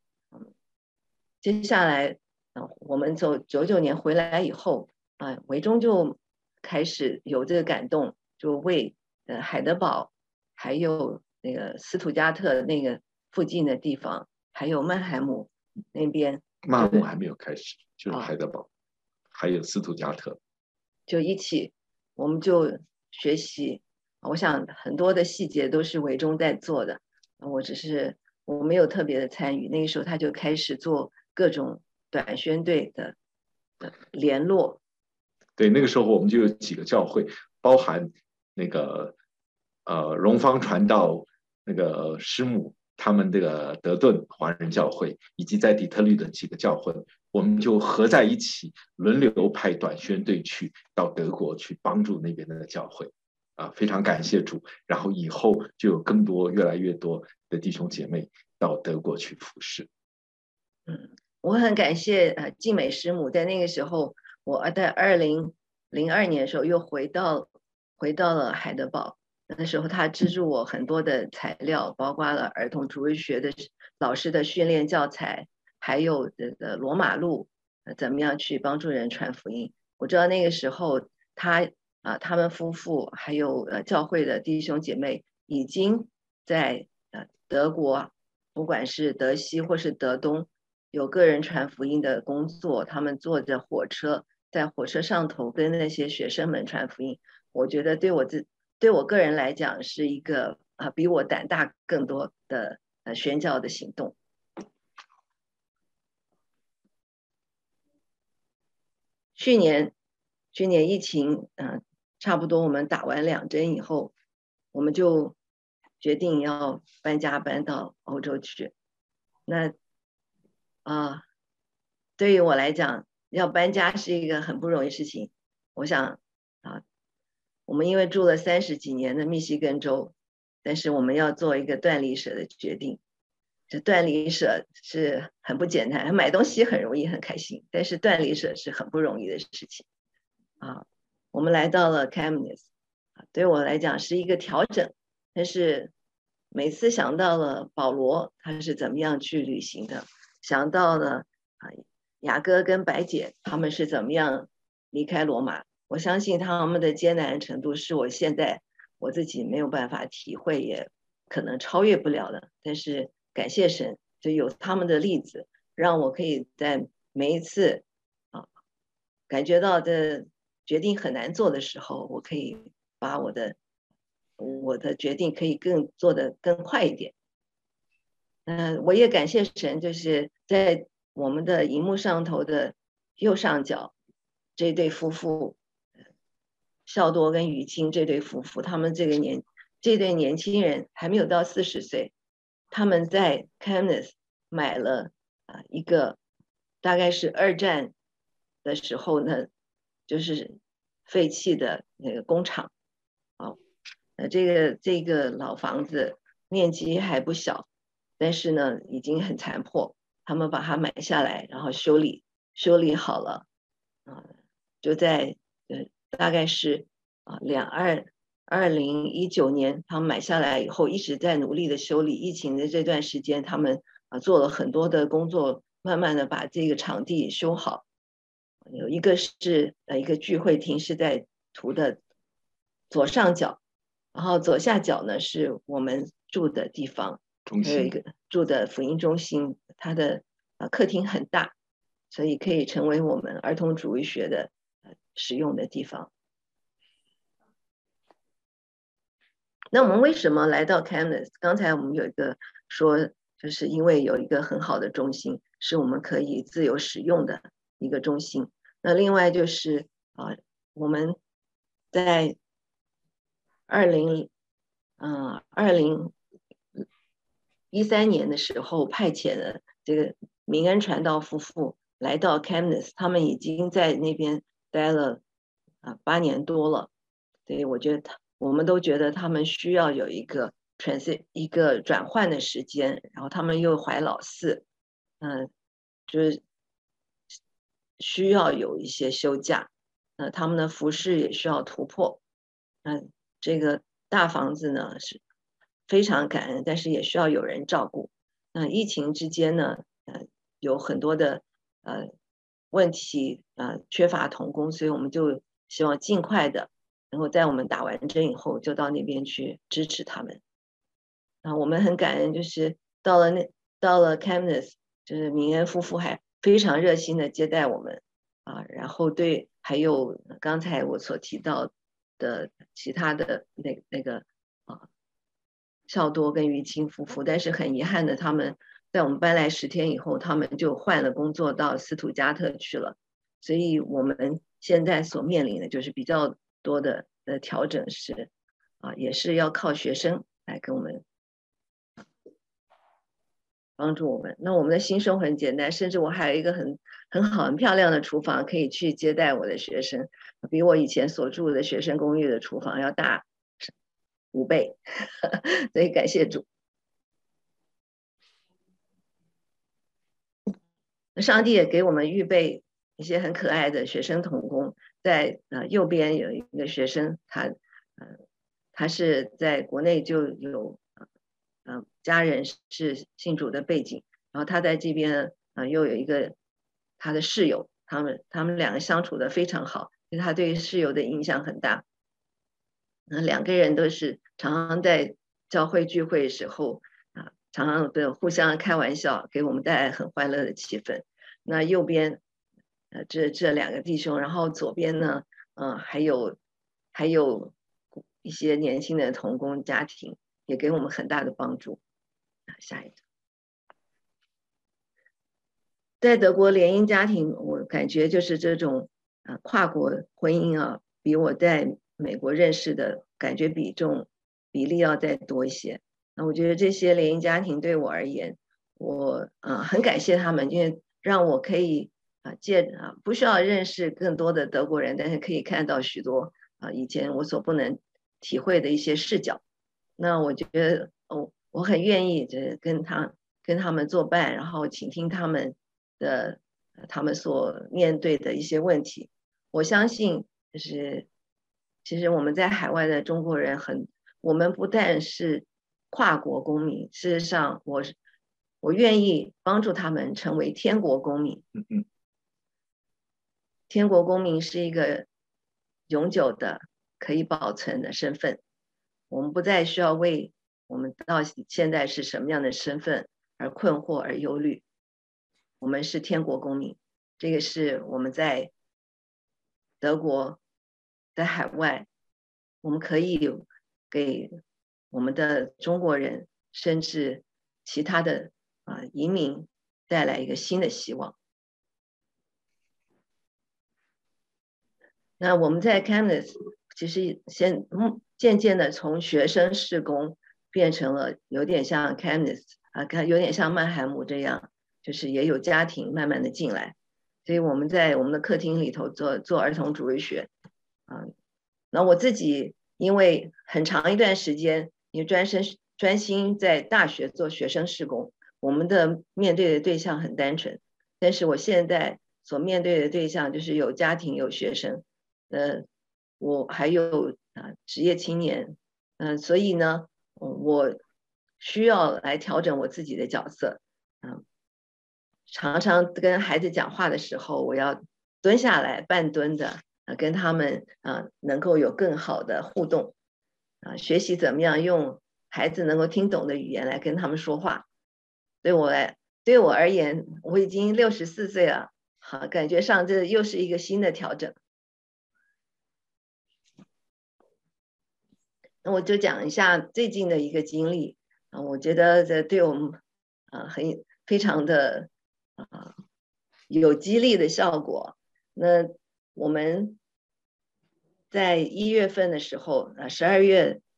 接下来我们从99年回来以后维中就开始有这个感动，就为海德堡还有那个斯图加特那个附近的地方，还有曼海姆那边， 曼海姆还没有开始，就是海德堡，还有斯图加特， 就一起我们就学习。我想很多的细节都是维中在做的，我没有特别的参与。那个时候他就开始做各种短宣队的联络。 对，那个时候我们就有几个教会，包含那个荣芳传道那个师母他们这个德顿华人教会，以及在底特律的几个教会，我们就合在一起，轮流派短宣队去到德国去帮助那边的教会。非常感谢主，然后以后就有更多越来越多的弟兄姐妹到德国去服侍。 我很感谢静美师母，在那个时候，我在2002年的时候又回到了海德堡，那时候他资助我很多的材料，包括了儿童主日学的老师的训练教材，还有这个罗马路怎么样去帮助人传福音。我知道那个时候他们夫妇还有教会的弟兄姐妹已经在德国，不管是德西或是德东，有个人传福音的工作，他们坐着火车，在火车上头跟那些学生们传福音。我觉得对我个人来讲是一个比我胆大更多的宣教的行动。去年疫情差不多我们打完2针以后，我们就决定要搬家搬到欧洲去。那对于我来讲，要搬家是一个很不容易的事情。我想我们因为住了30几年的密西根州，但是我们要做一个断离舍的决定。这断离舍是很不简单，买东西很容易很开心，但是断离舍是很不容易的事情我们来到了 Chemnitz， 对我来讲是一个调整，但是每次想到了保罗他是怎么样去旅行的，想到了雅各跟白姐他们是怎么样离开罗马，我相信他们的艰难程度是我现在我自己没有办法体会，也可能超越不了的。但是感谢神，就有他们的例子，让我可以在每一次感觉到的决定很难做的时候，我可以把我的决定可以做得更快一点。我也感谢神，就是在我们的荧幕上头的右上角这对夫妇，孝多跟雨清这对夫妇，他们这对年轻人还没有到40岁，他们在 Chemnitz 买了一个大概是2战的时候呢，就是废弃的那个工厂这个老房子面积还不小，但是呢已经很残破，他们把它买下来，然后修理好了就在大概是2019年他们买下来以后，一直在努力的修理。疫情的这段时间，他们做了很多的工作，慢慢的把这个场地修好。有一个是一个聚会厅，是在图的左上角，然后左下角呢是我们住的地方，还有一个住的福音中心，它的客厅很大，所以可以成为我们儿童主日学的使用的地方。那我们为什么来到 Chemnitz？ 刚才我们有一个说，就是因为有一个很好的中心，是我们可以自由使用的一个中心。那另外就是我们在2020 2013年的时候派遣了这个明恩传道夫妇来到 Chemnitz， 他们已经在那边待了8年多了。所以我觉得我们都觉得他们需要有一个转换的时间，然后他们又怀老4，就是需要有一些休假，他们的服饰也需要突破。这个大房子呢是非常感恩，但是也需要有人照顾。疫情之间呢，有很多的问题，缺乏童工，所以我们就希望尽快的能够在我们打完针以后就到那边去支持他们。我们很感恩，就是到了 Chemnitz， 就是明恩夫妇还非常热心的接待我们然后还有刚才我所提到的其他的那个孝多跟于清夫妇，但是很遗憾的，他们在我们搬来10天以后，他们就换了工作到斯图加特去了，所以我们现在所面临的就是比较多的调整是也是要靠学生来跟我们帮助我们。那我们的新生活很简单，甚至我还有一个很好很漂亮的厨房可以去接待我的学生，比我以前所住的学生公寓的厨房要大5倍，所以感谢主。上帝也给我们预备一些很可爱的学生童工，在右边有一个学生，他是在国内就有家人是信主的背景，然后他在这边又有一个他的室友，他们2个相处的非常好，他对室友的影响很大。2个人都是常常在教会聚会的时候常常的互相开玩笑，给我们带来很欢乐的气氛。那右边这2个弟兄，然后左边呢还有一些年轻的童工家庭，也给我们很大的帮助。下一个，在德国联姻家庭，我感觉就是这种跨国婚姻比我在美国认识的感觉比例要再多一些。我觉得这些联姻家庭对我而言，我很感谢他们，因为让我可以不需要认识更多的德国人，但是可以看到许多以前我所不能体会的一些视角。那我觉得我很愿意跟他们作伴，然后倾听他们所面对的一些问题。我相信就是其实我们在海外的中国人我们不但是跨国公民，事实上我愿意帮助他们成为天国公民。天国公民是一个永久的可以保存的身份，我们不再需要为我们到现在是什么样的身份而困惑而忧虑。我们是天国公民，这个是我们在德国在海外，我们可以给我们的中国人甚至其他的移民带来一个新的希望。那我们在 Chemnitz 其实渐渐的从学生事工变成了有点像 Chemnitz 有点像曼海姆这样，就是也有家庭慢慢的进来，所以我们在我们的客厅里头做儿童主日学那我自己因为很长一段时间也专心在大学做学生事工，我们的面对的对象很单纯，但是我现在所面对的对象就是有家庭有学生，我还有职业青年，所以呢我需要来调整我自己的角色，常常跟孩子讲话的时候，我要蹲下来半蹲的跟他们能够有更好的互动学习怎么样用孩子能够听懂的语言来跟他们说话。对我而言，我已经64岁了，感觉上这又是一个新的调整。那我就讲一下最近的一个经历我觉得这对我们非常的有激励的效果。那我们在1月份的时候12月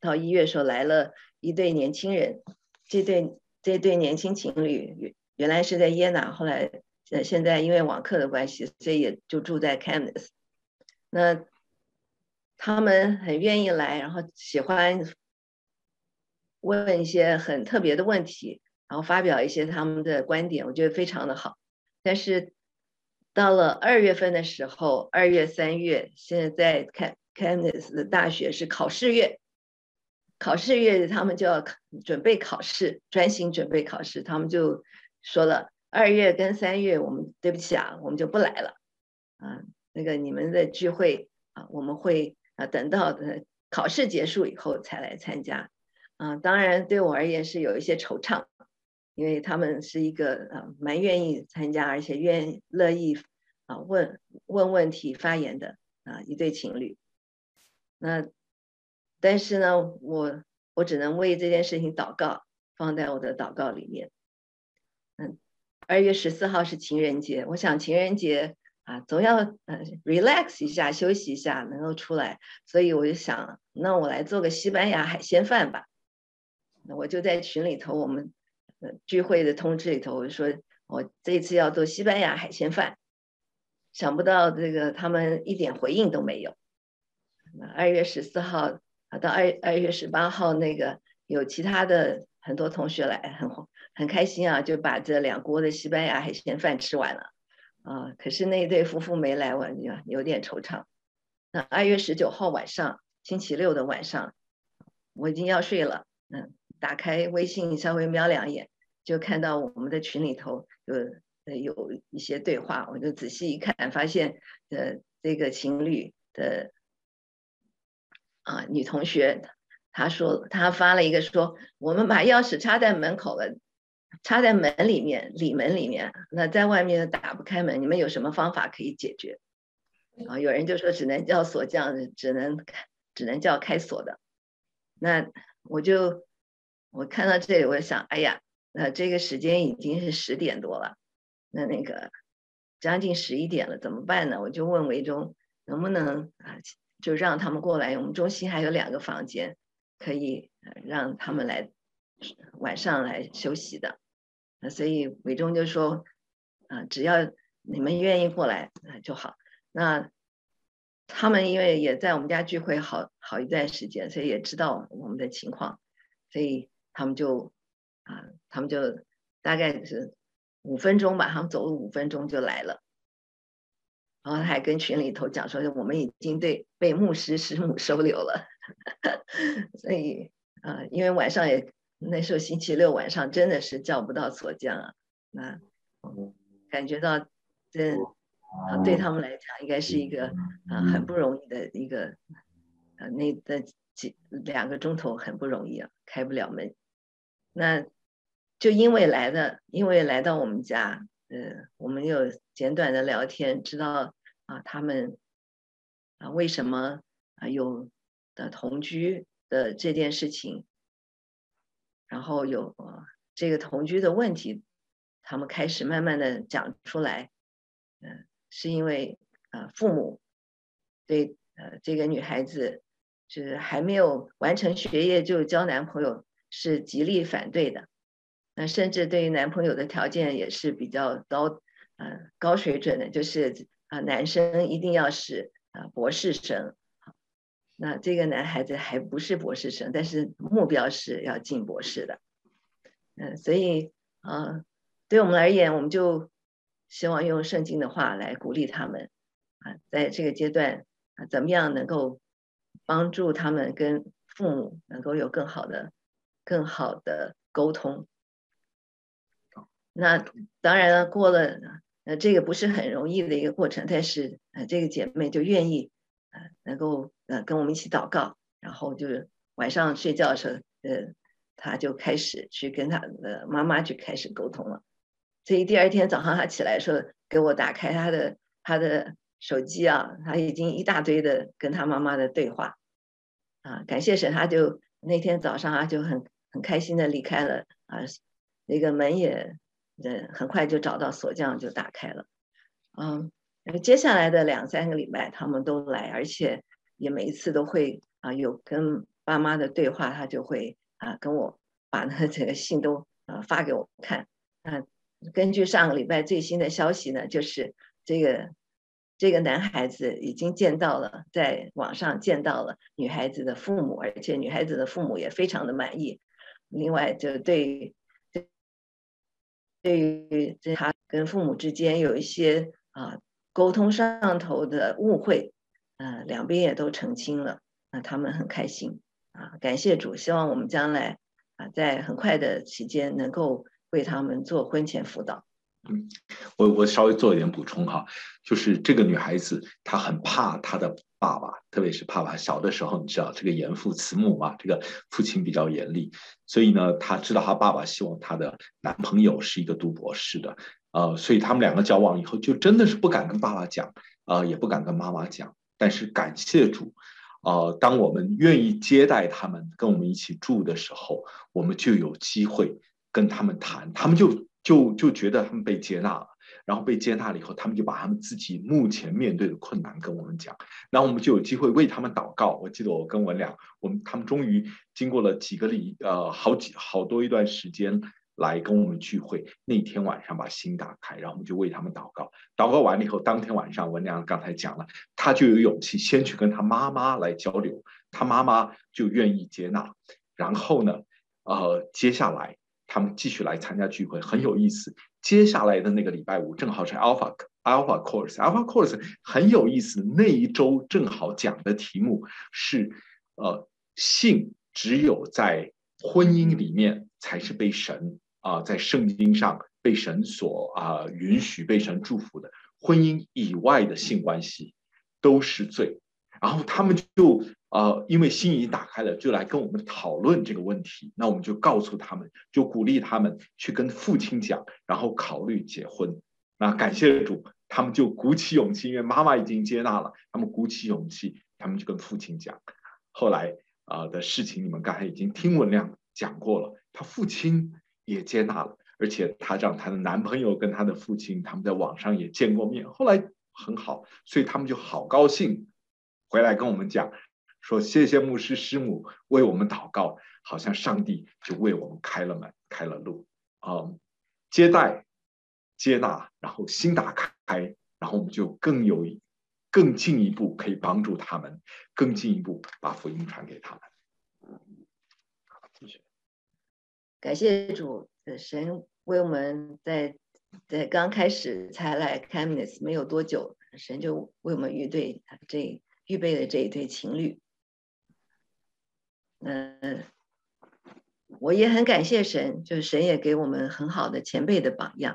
到医院的时候来了一对年轻人，这对年轻情侣原来是在耶拿，后来现在因为网课的关系，所以也就住在 Camas。那他们很愿意来，然后喜欢问一些很特别的问题，然后发表一些他们的观点，我觉得非常的好。但是到了2月份的时候，2月、3月，现在在 Camas 的大学是考试月，考试月他们就要准备考试，专心准备考试，他们就说了，2月跟3月我们对不起啊，我们就不来了啊，那个你们的聚会啊，我们会等到考试结束以后才来参加啊。当然对我而言是有一些惆怅，因为他们是一个蛮愿意参加，而且乐意问问题发言的一对情侣。那但是呢，我只能为这件事情祷告，放在我的祷告里面。2月14号是情人节，我想情人节总要relax 一下，休息一下，能够出来，所以我就想，那我来做个西班牙海鲜饭吧。那我就在群里头，我们聚会的通知里头，我说我这次要做西班牙海鲜饭，想不到这个他们一点回应都没有。2月14号到2月18号，那个有其他的很多同学来，很开心啊，就把这2锅的西班牙海鲜饭吃完了可是那对夫妇没来，我有点惆怅。那2月19号晚上，星期六的晚上，我已经要睡了，打开微信稍微瞄2眼，就看到我们的群里头有一些对话，我就仔细一看，发现这个情侣的女同学，她发了一个说，我们把钥匙插在门口了，插在门里面，里门里面，那在外面打不开门，你们有什么方法可以解决？有人就说只能叫锁匠，只能叫开锁的。那我看到这里，我想，哎呀，这个时间已经是10点多了，那个将近11点了，怎么办呢？我就问维中能不能就让他们过来，我们中心还有2个房间可以让他们来晚上来休息的。所以维中就说只要你们愿意过来就好。那他们因为也在我们家聚会好一段时间，所以也知道我们的情况，所以他们就大概是5分钟吧，他们走了5分钟就来了。然后他还跟群里头讲说，我们已经被牧师师母收留了。所以因为晚上那时候星期六晚上真的是叫不到锁匠感觉到对他们来讲应该是一个很不容易的一个那的2个钟头很不容易开不了门。那就因为来到我们家，我们有简短的聊天，知道他们为什么有的同居的这件事情，然后有这个同居的问题，他们开始慢慢的讲出来，是因为父母对这个女孩子是还没有完成学业就交男朋友是极力反对的，那甚至对于男朋友的条件也是比较高水准的，就是男生一定要是博士生。那这个男孩子还不是博士生，但是目标是要进博士的。所以对我们而言，我们就希望用圣经的话来鼓励他们在这个阶段怎么样能够帮助他们跟父母能够有更好的沟通。那当然了，过了这个不是很容易的一个过程，但是这个姐妹就愿意能够跟我们一起祷告，然后就是晚上睡觉的时候她就开始去跟她的妈妈去开始沟通了。所以第2天早上她起来的时候，给我打开她的手机她已经一大堆的跟她妈妈的对话感谢神，她就那天早上就很开心的离开了那个门也很快就找到锁匠就打开了。接下来的2-3个礼拜他们都来，而且也每一次都会有跟爸妈的对话，他就会跟我把这个信都发给我看。根据上个礼拜最新的消息呢，就是这个男孩子已经见到了，在网上见到了女孩子的父母，而且女孩子的父母也非常的满意。另外，就对于他跟父母之间有一些沟通上头的误会，两边也都澄清了，他们很开心感谢主，希望我们将来在很快的期间能够为他们做婚前辅导。 我稍微做一点补充哈，就是这个女孩子她很怕她的爸爸，特别是爸爸小的时候，你知道这个严父慈母嘛，这个父亲比较严厉，所以呢，她知道她爸爸希望她的男朋友是一个读博士的，所以他们两个交往以后，就真的是不敢跟爸爸讲，也不敢跟妈妈讲，但是感谢主。当我们愿意接待他们，跟我们一起住的时候，我们就有机会跟他们谈，他们就觉得他们被接纳了，然后被接纳了以后，他们就把他们自己目前面对的困难跟我们讲，然后我们就有机会为他们祷告。我记得我跟文良，他们终于经过了好多一段时间来跟我们聚会，那天晚上把心打开，然后我们就为他们祷告。祷告完了以后，当天晚上文良刚才讲了，他就有勇气先去跟他妈妈来交流，他妈妈就愿意接纳。然后呢，接下来他们继续来参加聚会，很有意思。接下来的那个礼拜五正好是 Alpha Course 很有意思。那一周正好讲的题目是性只有在婚姻里面才是被神在圣经上被神所允许、被神祝福的，婚姻以外的性关系都是罪。然后他们就因为心已经打开了，就来跟我们讨论这个问题。那我们就告诉他们，就鼓励他们去跟父亲讲，然后考虑结婚。那感谢主，他们就鼓起勇气，因为妈妈已经接纳了，他们鼓起勇气，他们就跟父亲讲。后来的事情，你们刚才已经听文亮讲过了，他父亲也接纳了，而且他让他的男朋友跟他的父亲，他们在网上也见过面，后来很好，所以他们就好高兴。回来跟我们讲说，谢谢牧师师母为我们祷告，好像上帝就为我们开了门开了路接待接纳，然后心打开，然后我们就更进一步可以帮助他们，更进一步把福音传给他们。继续。 感谢主，神为我们在刚开始才来 Chemnitz 没有多久，神就为我们预备了这一对情侣。我也很感谢神，就是神也给我们很好的前辈的榜样。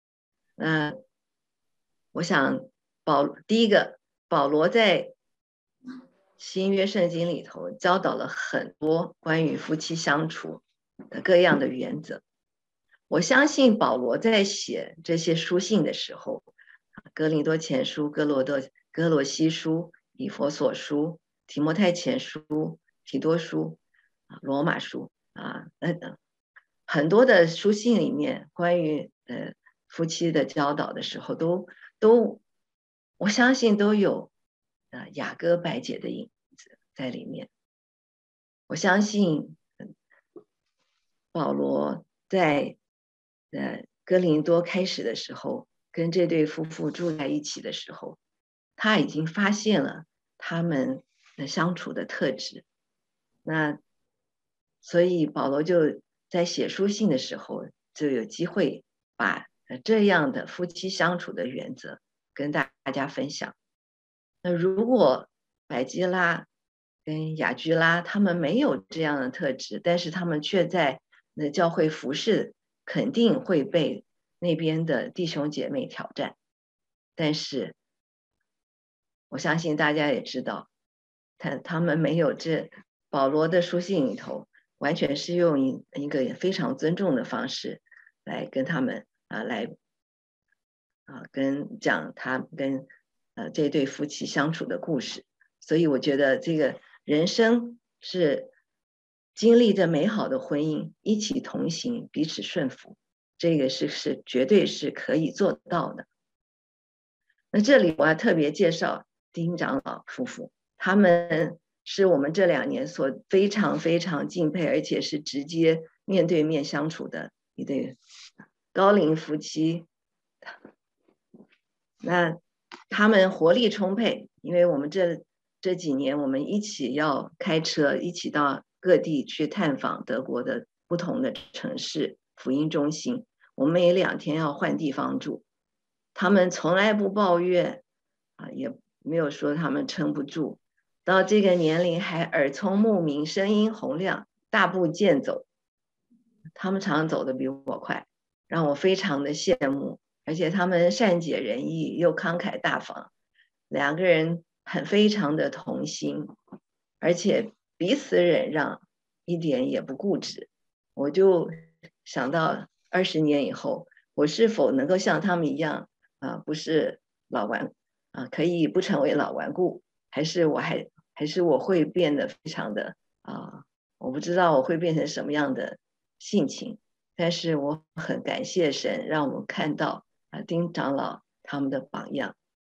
我想第一个，保罗在新约圣经里头教导了很多关于夫妻相处的各样的原则。我相信保罗在写这些书信的时候，哥林多前书、哥罗西书、以弗所书、提摩太前书、提多书、罗马书很多的书信里面关于夫妻的教导的时候，都我相信都有雅歌白姐的影子在里面。我相信保罗在哥林多开始的时候，跟这对夫妇住在一起的时候，他已经发现了他们的相处的特质。那所以保罗就在写书信的时候，就有机会把这样的夫妻相处的原则跟大家分享。那如果百基拉跟雅居拉他们没有这样的特质，但是他们却在教会服侍，肯定会被那边的弟兄姐妹挑战。但是我相信大家也知道，他们没有保罗的书信里头完全是用一个非常尊重的方式来跟他们讲他跟这对夫妻相处的故事。所以我觉得这个人生是经历着美好的婚姻，一起同行，彼此顺服，这个是绝对是可以做到的。那这里我要特别介绍丁长老夫妇，他们是我们这2年所非常非常敬佩，而且是直接面对面相处的一对高龄夫妻。那他们活力充沛，因为我们这几年我们一起要开车，一起到各地去探访德国的不同的城市福音中心，我们每2天要换地方住，他们从来不抱怨也没有说他们撑不住，到这个年龄还耳聪目明，声音洪亮，大步健走，他们常常走得比我快，让我非常的羡慕。而且他们善解人意又慷慨大方，2个人非常的同心，而且彼此忍让，一点也不固执。我就想到20年以后，我是否能够像他们一样不是可以不成为老顽固，还是我会变得非常的我不知道我会变成什么样的性情，但是我很感谢神，让我看到丁长老他们的榜样。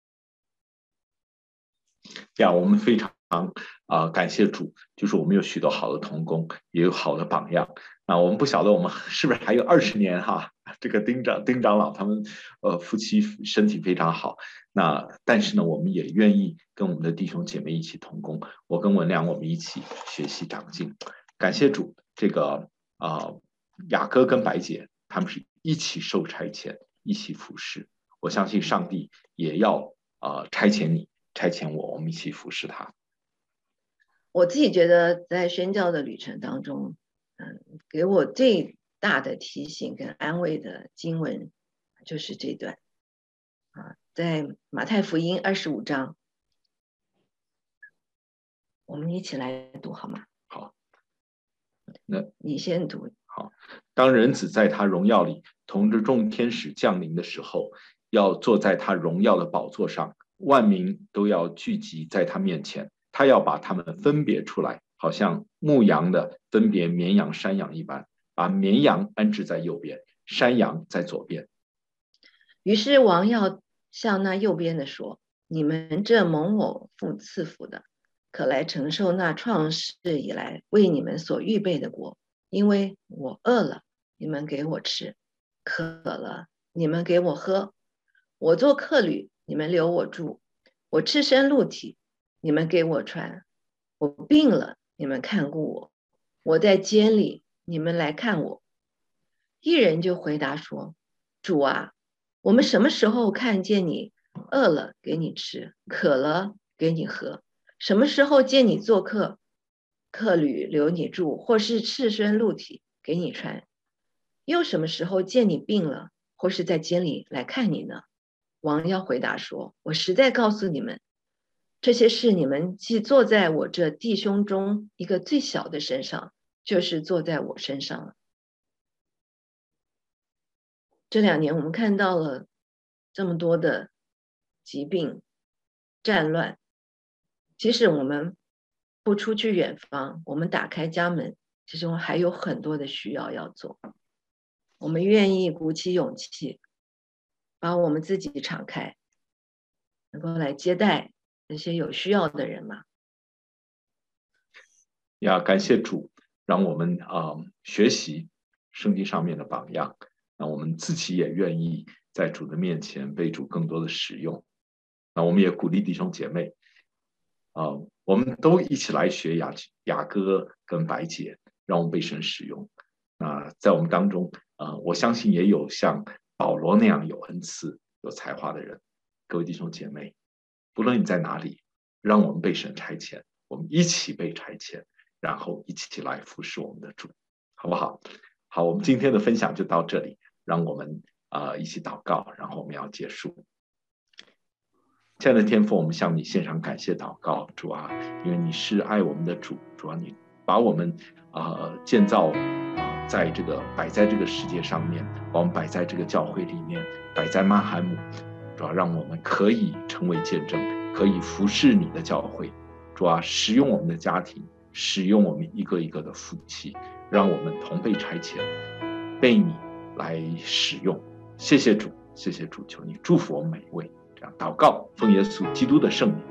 我们非常感谢主，就是我们有许多好的同工，也有好的榜样。那我们不晓得我们是不是还有20年这个丁长老他们夫妻身体非常好。但是呢，我们也愿意跟我们的弟兄姐妹一起同工。我跟文良我们一起学习长进。感谢主，这个雅各跟白姐他们是一起受差遣，一起服侍。我相信上帝也要差遣你，差遣我们一起服侍他。 我自己觉得在宣教的旅程当中，给我最大的提醒跟安慰的经文就是这段在马太福音25章，我们一起来读好吗？ 好，那你先读。 好，当人子在他荣耀里同着众天使降临的时候，要坐在他荣耀的宝座上，万民都要聚集在他面前，他要把他们分别出来，好像牧羊的分别绵羊山羊一般，把绵羊安置在右边，山羊在左边。 于是王要向那右边的说：你们这蒙我父赐福的，可来承受那创世以来为你们所预备的国，因为我饿了，你们给我吃；渴了，你们给我喝；我做客旅，你们留我住；我赤身露体，你们给我穿；我病了，你们看顾我；我在监里，你们来看我。一人就回答说：主啊，我们什么时候看见你饿了给你吃，渴了给你喝？什么时候见你做客旅留你住，或是赤身露体给你穿？又什么时候见你病了，或是在监里来看你呢？王要回答说：我实在告诉你们，这些事你们既做在我这弟兄中一个最小的身上，就是做在我身上了。这2年我们看到了这么多的疾病、战乱，即使我们不出去远方，我们打开家门，其实我们还有很多的需要要做。我们愿意鼓起勇气，把我们自己敞开，能够来接待那些有需要的人吗？ 感谢主，让我们学习圣经上面的榜样。那我们自己也愿意在主的面前被主更多的使用。那我们也鼓励弟兄姐妹我们都一起来学雅各跟白姐，让我们被神使用。在我们当中我相信也有像保罗那样有恩赐有才华的人。各位弟兄姐妹，不论你在哪里，让我们被神差遣，我们一起被差遣，然后一起来服侍我们的主，好不好？好，我们今天的分享就到这里，让我们一起祷告，然后我们要结束。亲爱的天父，我们向你献上感谢祷告，主啊，因为你是爱我们的主，主啊，你把我们建造摆在这个世界上面，把我们摆在这个教会里面，摆在曼海姆，主啊，让我们可以成为见证，可以服侍你的教会，主啊，使用我们的家庭，使用我们一个一个的夫妻，让我们同被差遣，被你来使用。谢谢主，谢谢主，求你祝福我们每一位。这样祷告，奉耶稣基督的圣名。